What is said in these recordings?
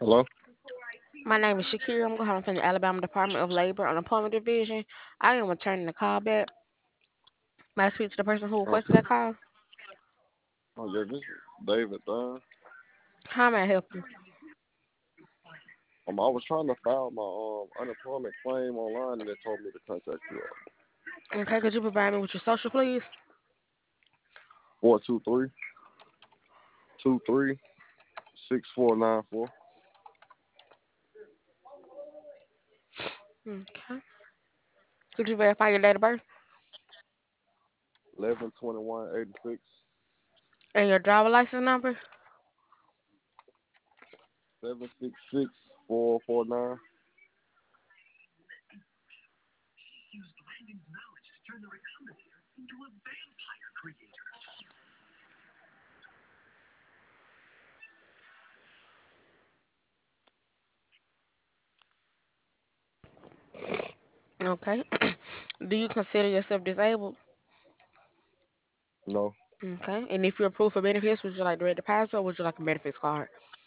Hello? My name is Shakira. I'm calling from the Alabama Department of Labor Unemployment Division. I am returning the call back. May I speak to the person who requested Okay. that call? Oh, yeah, this is David Dunn. How may I help you? I was trying to file my unemployment claim online and they told me to contact you. Okay, could you provide me with your social, please? 423-236-494. Okay. Could you verify your date of birth 11/21/86. and your driver license number? 766449. Okay. Do you consider yourself disabled? No. Okay. And if you're approved for benefits, would you like direct deposit or would you like a benefits card?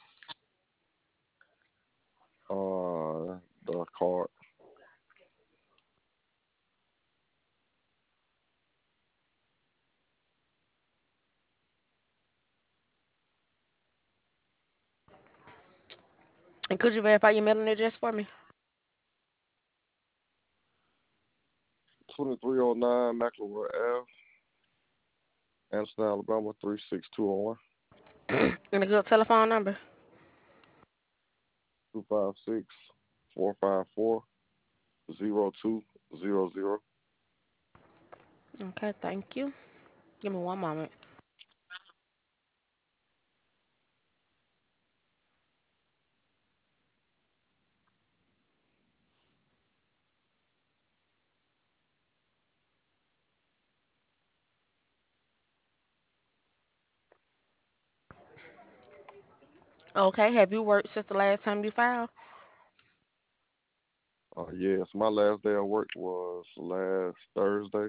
The card. And could you verify your mailing address for me? 2309 McElroy Ave, Anderson, Alabama 36201. And a good telephone number? 256-454-0200. Okay, thank you. Give me one moment. Okay, have you worked since the last time you filed? Yes, my last day of work was last Thursday.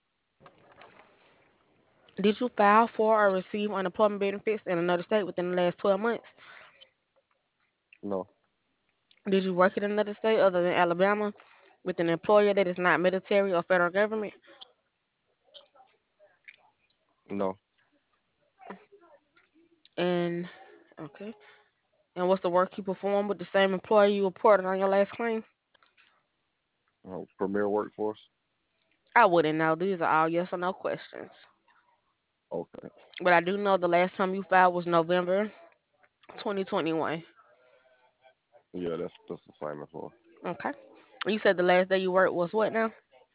Did you file for or receive unemployment benefits in another state within the last 12 months? No, Did you work in another state other than Alabama with an employer that is not military or federal government? no. And okay. And what's the work you performed with the same employer you reported on your last claim? Premier Workforce. I wouldn't know. These are all yes or no questions. Okay. But I do know the last time you filed was November 2021. Yeah, that's the same as well. Okay. You said the last day you worked was what now?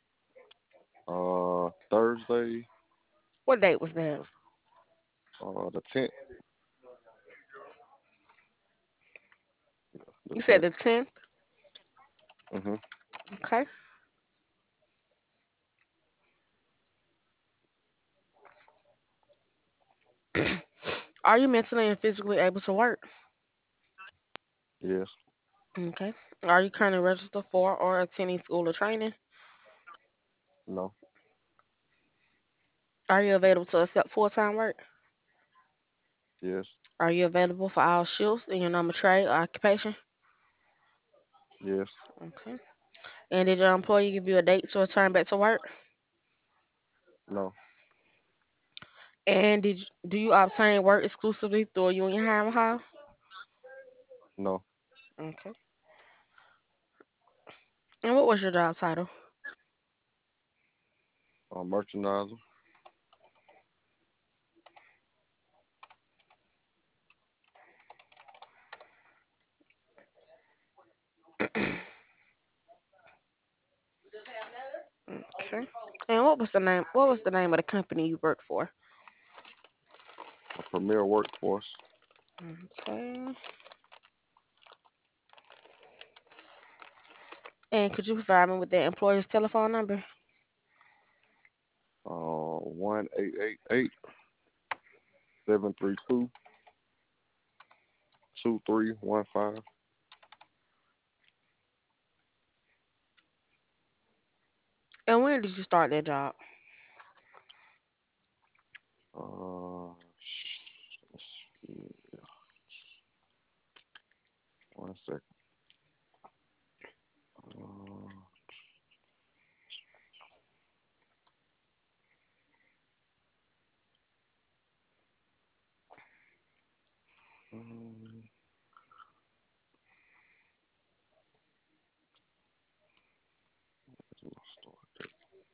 Thursday, What date was that? the 10th. The You said 10th. the 10th. Mhm. Okay. Are you mentally and physically able to work? Yes. Okay. Are you currently registered for or attending school or training? No. Are you available to accept full-time work? Yes. Are you available for all shifts in your normal trade or occupation? Yes. Okay. And did your employer give you a date to return back to work? No. And do you obtain work exclusively through a union hiring hall? No. Okay. And what was your job title? Merchandiser. Okay. And what was the name? What was the name of the company you worked for? Premier Workforce. Okay. And could you provide me with the employer's telephone number? 1-888-732-2315. And when did you start that job? Uh, second. Uh, um, where's my start?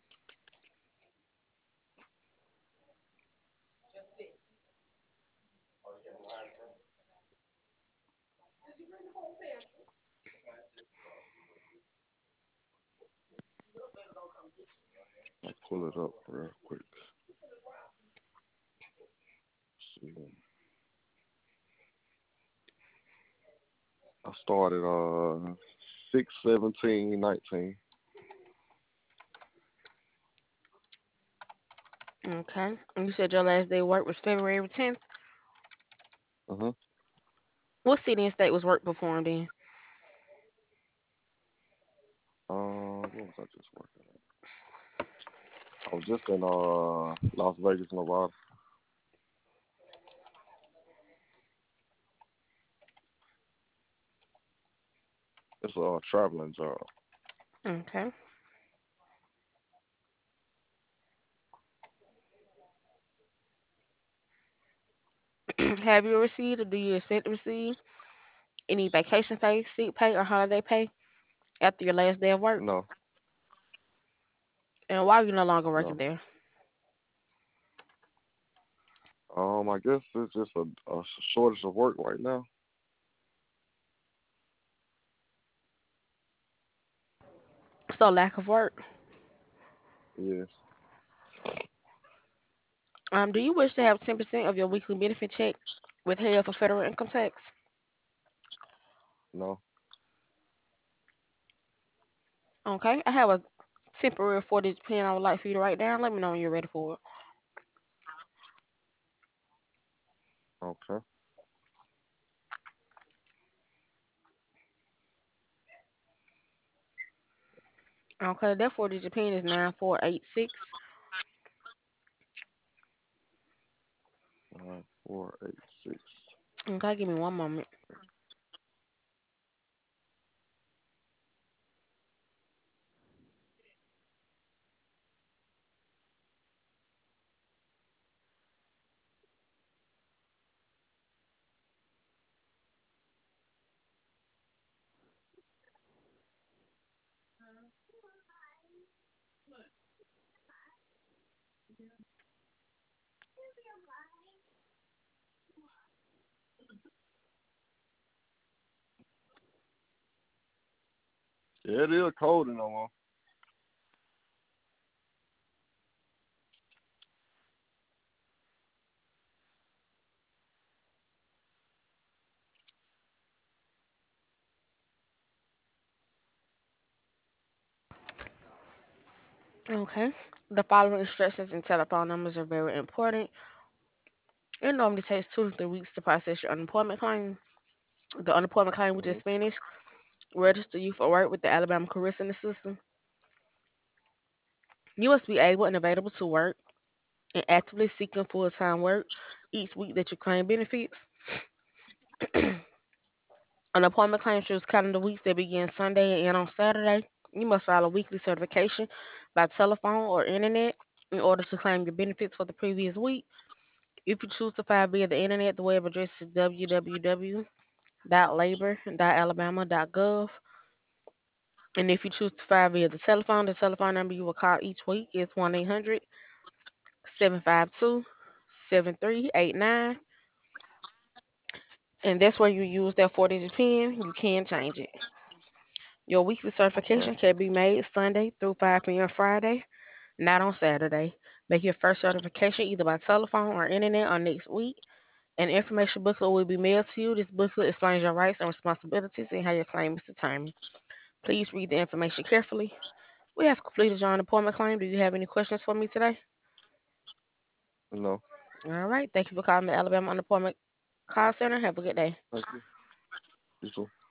I'll pull it up real quick. See. I started 6/17/19. Okay. And you said your last day of work was February 10th. Uh-huh. What city and state was work performed in? What was I just working at? I was just in Las Vegas, Nevada. It's a traveling job. Okay. Have you received or do you expect to receive any vacation pay, sick pay, or holiday pay after your last day of work? No, And why are you no longer working no. there? I guess it's just a shortage of work right now. So lack of work. Yes. Do you wish to have 10% of your weekly benefit check withheld for federal income tax? No. Okay. I have a temporary 40 pen I would like for you to write down. Let me know when you're ready for it. Okay. Okay, that 4-digit pin is 9486. 9486. Okay, give me one moment. Yeah, it is cold in no more. Okay. The following instructions and telephone numbers are very important. It normally takes 2 to 3 weeks to process your unemployment claim. The unemployment claim we Hmm. just finished. Register you for work with the Alabama Career Center system. You must be able and available to work and actively seeking full-time work each week that you claim benefits. Unemployment claim shows calendar weeks that begin Sunday and end on Saturday. You must file a weekly certification by telephone or internet in order to claim your benefits for the previous week. If you choose to file via the internet, the web address is www.labor.alabama.gov. And if you choose to file via the telephone number you will call each week is 1-800-752-7389. And that's where you use that 4-digit pin. You can change it. Your weekly Okay. certification can be made Sunday through 5 p.m. Friday, not on Saturday. Make your first certification either by telephone or internet on next week. An information booklet will be mailed to you. This booklet explains your rights and responsibilities and how your claim is determined. Please read the information carefully. We have completed your unemployment claim. Do you have any questions for me today? No. All right. Thank you for calling the Alabama Unemployment Call Center. Have a good day. Thank you. You too.